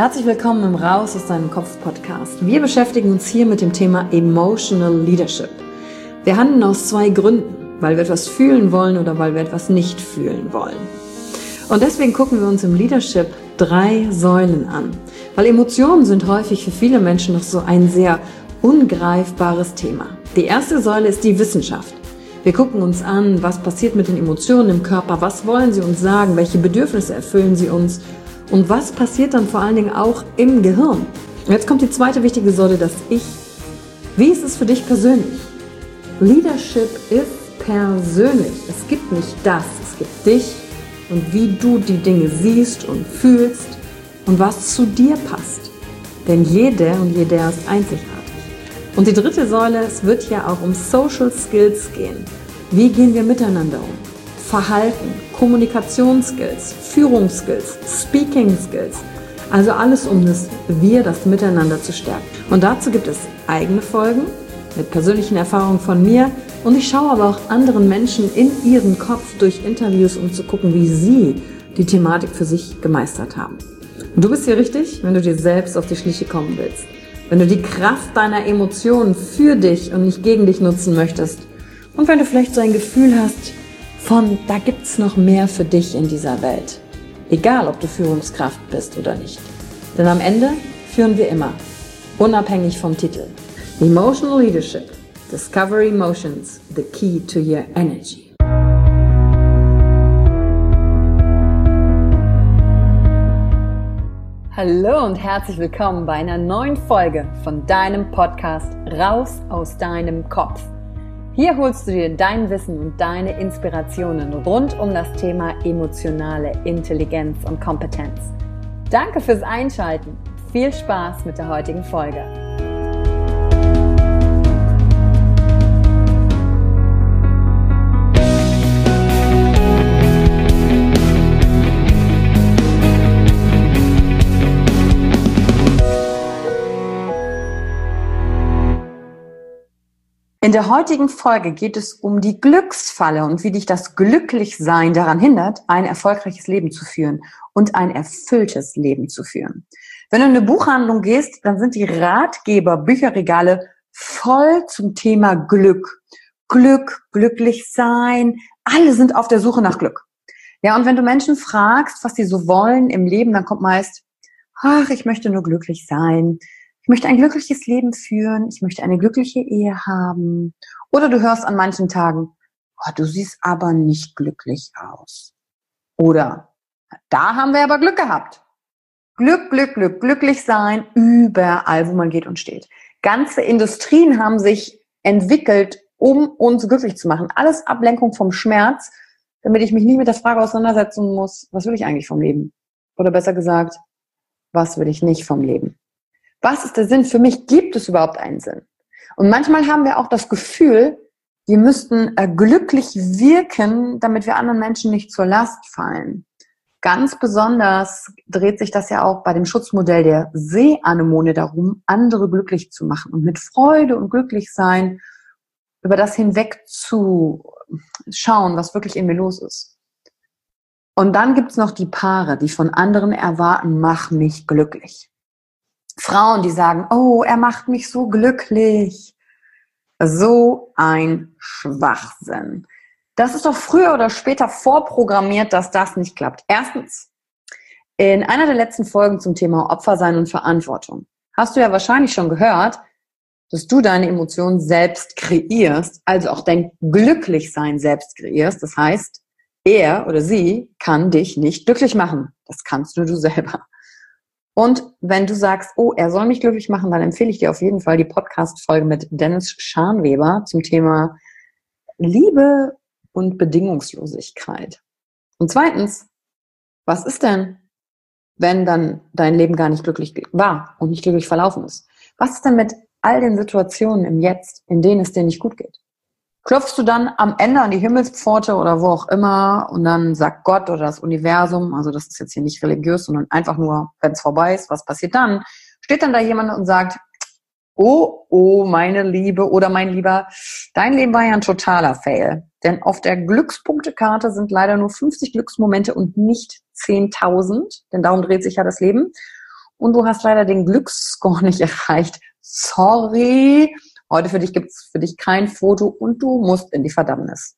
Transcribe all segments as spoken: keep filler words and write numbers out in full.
Herzlich willkommen im Raus aus deinem Kopf Podcast. Wir beschäftigen uns hier mit dem Thema Emotional Leadership. Wir handeln aus zwei Gründen, weil wir etwas fühlen wollen oder weil wir etwas nicht fühlen wollen. Und deswegen gucken wir uns im Leadership drei Säulen an, weil Emotionen sind häufig für viele Menschen noch so ein sehr ungreifbares Thema. Die erste Säule ist die Wissenschaft. Wir gucken uns an, was passiert mit den Emotionen im Körper, was wollen sie uns sagen, welche Bedürfnisse erfüllen sie uns und was passiert dann vor allen Dingen auch im Gehirn. Und jetzt kommt die zweite wichtige Säule, das Ich. Wie ist es für dich persönlich? Leadership ist persönlich. Es gibt nicht das, es gibt dich und wie du die Dinge siehst und fühlst und was zu dir passt. Denn jede und jeder ist einzigartig. Und die dritte Säule, es wird ja auch um Social Skills gehen. Wie gehen wir miteinander um? Verhalten, Kommunikationsskills, Führungsskills, Speaking Skills. Also alles, um das Wir, das Miteinander zu stärken. Und dazu gibt es eigene Folgen mit persönlichen Erfahrungen von mir. Und ich schaue aber auch anderen Menschen in ihren Kopf durch Interviews, um zu gucken, wie sie die Thematik für sich gemeistert haben. Und du bist hier richtig, wenn du dir selbst auf die Schliche kommen willst. Wenn du die Kraft deiner Emotionen für dich und nicht gegen dich nutzen möchtest. Und wenn du vielleicht so ein Gefühl hast von, da gibt's noch mehr für dich in dieser Welt. Egal, ob du Führungskraft bist oder nicht. Denn am Ende führen wir immer, unabhängig vom Titel. Emotional Leadership. Discover Emotions, the key to your energy. Hallo und herzlich willkommen bei einer neuen Folge von deinem Podcast Raus aus deinem Kopf. Hier holst du dir dein Wissen und deine Inspirationen rund um das Thema emotionale Intelligenz und Kompetenz. Danke fürs Einschalten. Viel Spaß mit der heutigen Folge. In der heutigen Folge geht es um die Glücksfalle und wie dich das Glücklichsein daran hindert, ein erfolgreiches Leben zu führen und ein erfülltes Leben zu führen. Wenn du in eine Buchhandlung gehst, dann sind die Ratgeber, Bücherregale voll zum Thema Glück. Glück, glücklich sein, alle sind auf der Suche nach Glück. Ja, und wenn du Menschen fragst, was sie so wollen im Leben, dann kommt meist, ach, ich möchte nur glücklich sein. Ich möchte ein glückliches Leben führen, ich möchte eine glückliche Ehe haben. Oder du hörst an manchen Tagen, oh, du siehst aber nicht glücklich aus. Oder, da haben wir aber Glück gehabt. Glück, Glück, Glück, glücklich sein, überall, wo man geht und steht. Ganze Industrien haben sich entwickelt, um uns glücklich zu machen. Alles Ablenkung vom Schmerz, damit ich mich nie mit der Frage auseinandersetzen muss, was will ich eigentlich vom Leben? Oder besser gesagt, was will ich nicht vom Leben? Was ist der Sinn? Für mich gibt es überhaupt einen Sinn. Und manchmal haben wir auch das Gefühl, wir müssten äh, glücklich wirken, damit wir anderen Menschen nicht zur Last fallen. Ganz besonders dreht sich das ja auch bei dem Schutzmodell der Seeanemone darum, andere glücklich zu machen und mit Freude und Glücklichsein über das hinweg zu schauen, was wirklich in mir los ist. Und dann gibt's noch die Paare, die von anderen erwarten, mach mich glücklich. Frauen, die sagen, oh, er macht mich so glücklich. So ein Schwachsinn. Das ist doch früher oder später vorprogrammiert, dass das nicht klappt. Erstens, in einer der letzten Folgen zum Thema Opfersein und Verantwortung hast du ja wahrscheinlich schon gehört, dass du deine Emotionen selbst kreierst, also auch dein Glücklichsein selbst kreierst. Das heißt, er oder sie kann dich nicht glücklich machen. Das kannst nur du selber. Und wenn du sagst, oh, er soll mich glücklich machen, dann empfehle ich dir auf jeden Fall die Podcast-Folge mit Dennis Scharnweber zum Thema Liebe und Bedingungslosigkeit. Und zweitens, was ist denn, wenn dann dein Leben gar nicht glücklich war und nicht glücklich verlaufen ist? Was ist denn mit all den Situationen im Jetzt, in denen es dir nicht gut geht? Klopfst du dann am Ende an die Himmelspforte oder wo auch immer und dann sagt Gott oder das Universum, also das ist jetzt hier nicht religiös, sondern einfach nur, wenn es vorbei ist, was passiert dann? Steht dann da jemand und sagt, oh, oh, meine Liebe oder mein Lieber, dein Leben war ja ein totaler Fail. Denn auf der Glückspunktekarte sind leider nur fünfzig Glücksmomente und nicht zehntausend, denn darum dreht sich ja das Leben. und du hast leider den Glücksscore nicht erreicht. Sorry, heute für dich gibt's für dich kein Foto und du musst in die Verdammnis.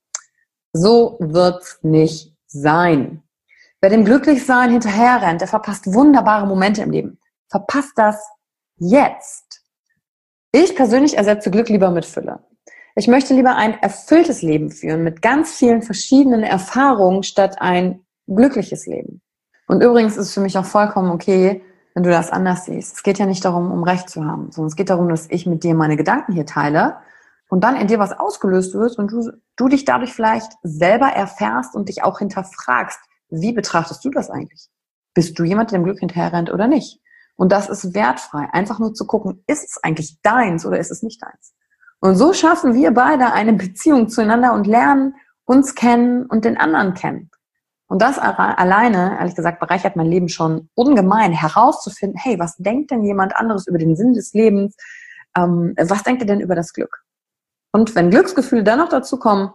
So wird's nicht sein. Wer dem Glücklichsein hinterherrennt, der verpasst wunderbare Momente im Leben. Verpasst das jetzt. Ich persönlich ersetze Glück lieber mit Fülle. Ich möchte lieber ein erfülltes Leben führen mit ganz vielen verschiedenen Erfahrungen statt ein glückliches Leben. Und übrigens ist es für mich auch vollkommen okay, wenn du das anders siehst. Es geht ja nicht darum, um Recht zu haben, sondern es geht darum, dass ich mit dir meine Gedanken hier teile und dann in dir was ausgelöst wird und du, du dich dadurch vielleicht selber erfährst und dich auch hinterfragst, wie betrachtest du das eigentlich? Bist du jemand, der dem Glück hinterherrennt oder nicht? Und das ist wertfrei. Einfach nur zu gucken, ist es eigentlich deins oder ist es nicht deins? Und so schaffen wir beide eine Beziehung zueinander und lernen uns kennen und den anderen kennen. Und das alleine, ehrlich gesagt, bereichert mein Leben schon ungemein, herauszufinden, hey, was denkt denn jemand anderes über den Sinn des Lebens? Ähm, was denkt er denn über das Glück? Und wenn Glücksgefühle dann noch dazu kommen,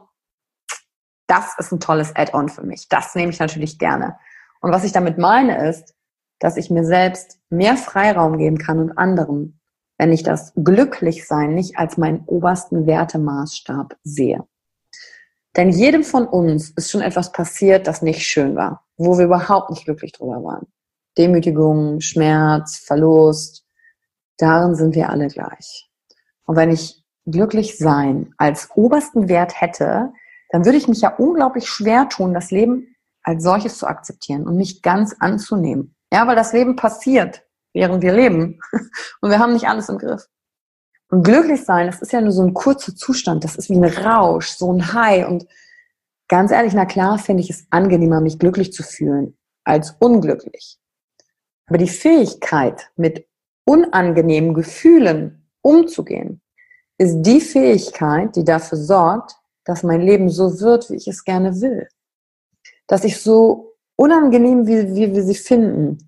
das ist ein tolles Add-on für mich. Das nehme ich natürlich gerne. Und was ich damit meine ist, dass ich mir selbst mehr Freiraum geben kann und anderen, wenn ich das Glücklichsein nicht als meinen obersten Wertemaßstab sehe. Denn jedem von uns ist schon etwas passiert, das nicht schön war, wo wir überhaupt nicht glücklich drüber waren. Demütigung, Schmerz, Verlust, darin sind wir alle gleich. Und wenn ich Glücklichsein als obersten Wert hätte, dann würde ich mich ja unglaublich schwer tun, das Leben als solches zu akzeptieren und mich ganz anzunehmen. Ja, weil das Leben passiert, während wir leben. Und wir haben nicht alles im Griff. Und glücklich sein, das ist ja nur so ein kurzer Zustand. Das ist wie ein Rausch, so ein High. Und ganz ehrlich, na klar, finde ich es angenehmer, mich glücklich zu fühlen, als unglücklich. Aber die Fähigkeit, mit unangenehmen Gefühlen umzugehen, ist die Fähigkeit, die dafür sorgt, dass mein Leben so wird, wie ich es gerne will. Dass ich so unangenehm, wie, wie wir sie finden.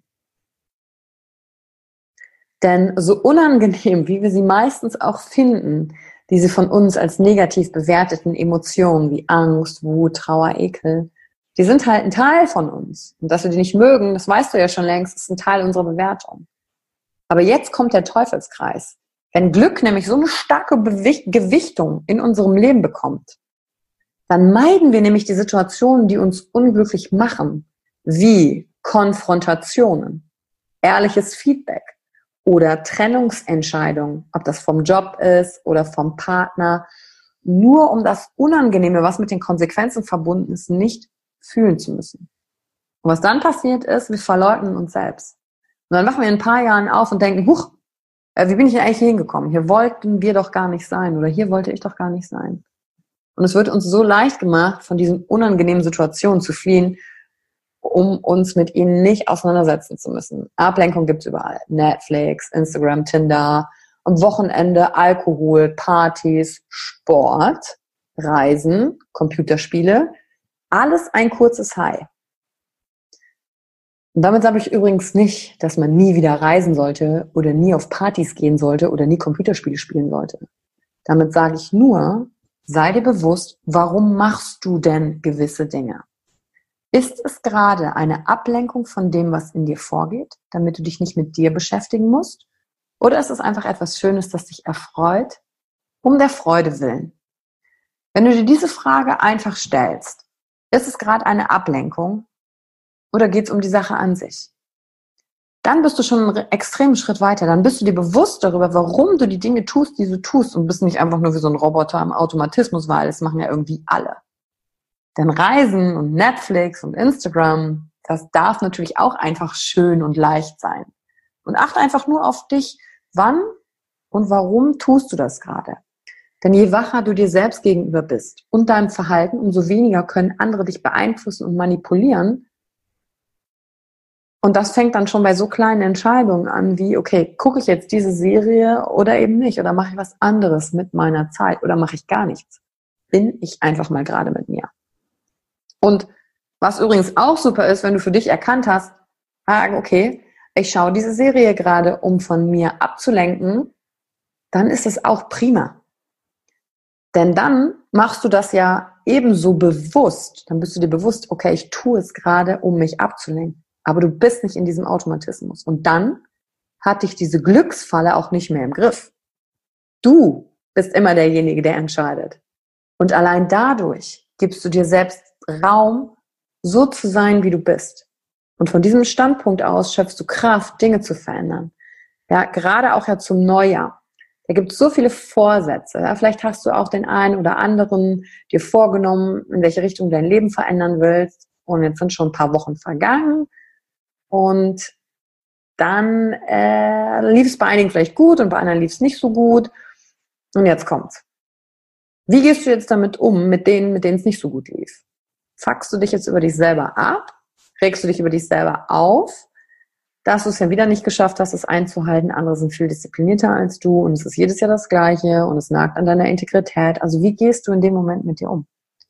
Denn so unangenehm, wie wir sie meistens auch finden, diese von uns als negativ bewerteten Emotionen wie Angst, Wut, Trauer, Ekel, die sind halt ein Teil von uns. Und dass wir die nicht mögen, das weißt du ja schon längst, ist ein Teil unserer Bewertung. Aber jetzt kommt der Teufelskreis. Wenn Glück nämlich so eine starke Bewicht- Gewichtung in unserem Leben bekommt, dann meiden wir nämlich die Situationen, die uns unglücklich machen, wie Konfrontationen, ehrliches Feedback oder Trennungsentscheidungen, ob das vom Job ist oder vom Partner, nur um das Unangenehme, was mit den Konsequenzen verbunden ist, nicht fühlen zu müssen. Und was dann passiert ist, wir verleugnen uns selbst. Und dann wachen wir in ein paar Jahren auf und denken, huch, wie bin ich denn eigentlich hier hingekommen? Hier wollten wir doch gar nicht sein oder hier wollte ich doch gar nicht sein. Und es wird uns so leicht gemacht, von diesen unangenehmen Situationen zu fliehen, um uns mit ihnen nicht auseinandersetzen zu müssen. Ablenkung gibt's überall. Netflix, Instagram, Tinder, am Wochenende Alkohol, Partys, Sport, Reisen, Computerspiele. Alles ein kurzes High. Und damit sage ich übrigens nicht, dass man nie wieder reisen sollte oder nie auf Partys gehen sollte oder nie Computerspiele spielen sollte. Damit sage ich nur, sei dir bewusst, warum machst du denn gewisse Dinge? Ist es gerade eine Ablenkung von dem, was in dir vorgeht, damit du dich nicht mit dir beschäftigen musst? Oder ist es einfach etwas Schönes, das dich erfreut, um der Freude willen? Wenn du dir diese Frage einfach stellst, ist es gerade eine Ablenkung oder geht es um die Sache an sich? Dann bist du schon einen extremen Schritt weiter. Dann bist du dir bewusst darüber, warum du die Dinge tust, die du tust und bist nicht einfach nur wie so ein Roboter im Automatismus, weil das machen ja irgendwie alle. Denn Reisen und Netflix und Instagram, das darf natürlich auch einfach schön und leicht sein. Und achte einfach nur auf dich, wann und warum tust du das gerade? Denn je wacher du dir selbst gegenüber bist und deinem Verhalten, umso weniger können andere dich beeinflussen und manipulieren. Und das fängt dann schon bei so kleinen Entscheidungen an, wie, okay, gucke ich jetzt diese Serie oder eben nicht? Oder mache ich was anderes mit meiner Zeit? Oder mache ich gar nichts? Bin ich einfach mal gerade mit mir. Und was übrigens auch super ist, wenn du für dich erkannt hast, okay, ich schaue diese Serie gerade, um von mir abzulenken, dann ist es auch prima. Denn dann machst du das ja ebenso bewusst. Dann bist du dir bewusst, okay, ich tue es gerade, um mich abzulenken. Aber du bist nicht in diesem Automatismus. Und dann hat dich diese Glücksfalle auch nicht mehr im Griff. Du bist immer derjenige, der entscheidet. Und allein dadurch gibst du dir selbst Raum, so zu sein, wie du bist. Und von diesem Standpunkt aus schöpfst du Kraft, Dinge zu verändern. Ja, gerade auch ja zum Neujahr. Da gibt es so viele Vorsätze. Ja, vielleicht hast du auch den einen oder anderen dir vorgenommen, in welche Richtung du dein Leben verändern willst. Und jetzt sind schon ein paar Wochen vergangen. Und dann äh, lief es bei einigen vielleicht gut und bei anderen lief es nicht so gut. Und jetzt kommt's. Wie gehst du jetzt damit um, mit denen, mit denen es nicht so gut lief? Fuckst du dich jetzt über dich selber ab? Regst du dich über dich selber auf, dass du es ja wieder nicht geschafft hast, es einzuhalten? Andere sind viel disziplinierter als du und es ist jedes Jahr das Gleiche und es nagt an deiner Integrität. Also wie gehst du in dem Moment mit dir um?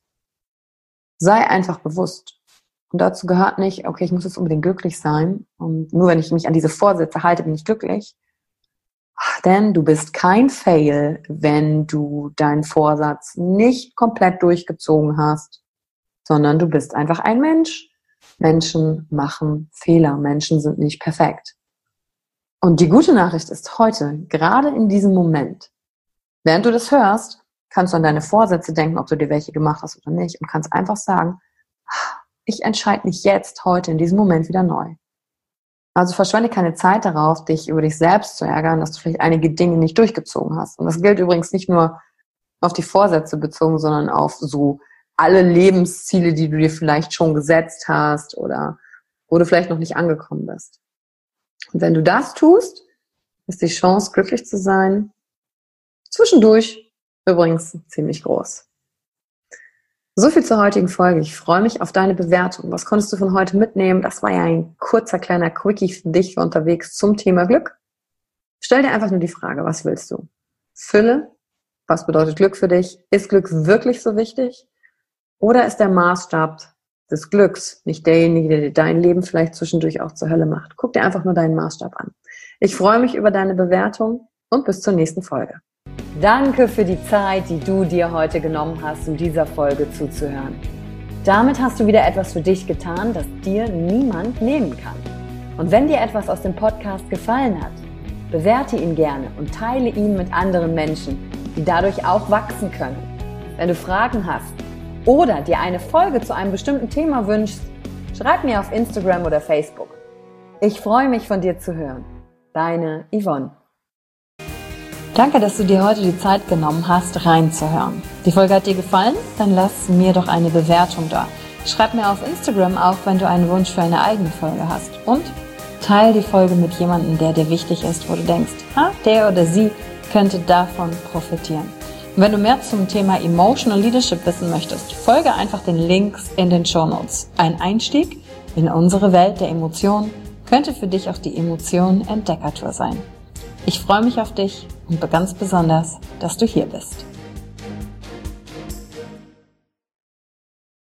Sei einfach bewusst. Und dazu gehört nicht, okay, ich muss jetzt unbedingt glücklich sein und nur wenn ich mich an diese Vorsätze halte, bin ich glücklich. Denn du bist kein Fail, wenn du deinen Vorsatz nicht komplett durchgezogen hast, sondern du bist einfach ein Mensch. Menschen machen Fehler, Menschen sind nicht perfekt. Und die gute Nachricht ist heute, gerade in diesem Moment, während du das hörst, kannst du an deine Vorsätze denken, ob du dir welche gemacht hast oder nicht und kannst einfach sagen, ich entscheide mich jetzt, heute, in diesem Moment wieder neu. Also verschwende keine Zeit darauf, dich über dich selbst zu ärgern, dass du vielleicht einige Dinge nicht durchgezogen hast. Und das gilt übrigens nicht nur auf die Vorsätze bezogen, sondern auf so alle Lebensziele, die du dir vielleicht schon gesetzt hast oder wo du vielleicht noch nicht angekommen bist. Und wenn du das tust, ist die Chance, glücklich zu sein, zwischendurch übrigens ziemlich groß. So viel zur heutigen Folge. Ich freue mich auf deine Bewertung. Was konntest du von heute mitnehmen? Das war ja ein kurzer, kleiner Quickie für dich für unterwegs zum Thema Glück. Stell dir einfach nur die Frage, was willst du? Fülle? Was bedeutet Glück für dich? Ist Glück wirklich so wichtig? Oder ist der Maßstab des Glücks nicht derjenige, der dir dein Leben vielleicht zwischendurch auch zur Hölle macht? Guck dir einfach nur deinen Maßstab an. Ich freue mich über deine Bewertung und bis zur nächsten Folge. Danke für die Zeit, die du dir heute genommen hast, um dieser Folge zuzuhören. Damit hast du wieder etwas für dich getan, das dir niemand nehmen kann. Und wenn dir etwas aus dem Podcast gefallen hat, bewerte ihn gerne und teile ihn mit anderen Menschen, die dadurch auch wachsen können. Wenn du Fragen hast oder dir eine Folge zu einem bestimmten Thema wünschst, schreib mir auf Instagram oder Facebook. Ich freue mich, von dir zu hören. Deine Yvonne. Danke, dass du dir heute die Zeit genommen hast, reinzuhören. Die Folge hat dir gefallen? Dann lass mir doch eine Bewertung da. Schreib mir auf Instagram auch, wenn du einen Wunsch für eine eigene Folge hast. Und teile die Folge mit jemandem, der dir wichtig ist, wo du denkst, ha, der oder sie könnte davon profitieren. Und wenn du mehr zum Thema Emotional Leadership wissen möchtest, folge einfach den Links in den Shownotes. Ein Einstieg in unsere Welt der Emotionen könnte für dich auch die Emotionen Entdeckertour sein. Ich freue mich auf dich und ganz besonders, dass du hier bist.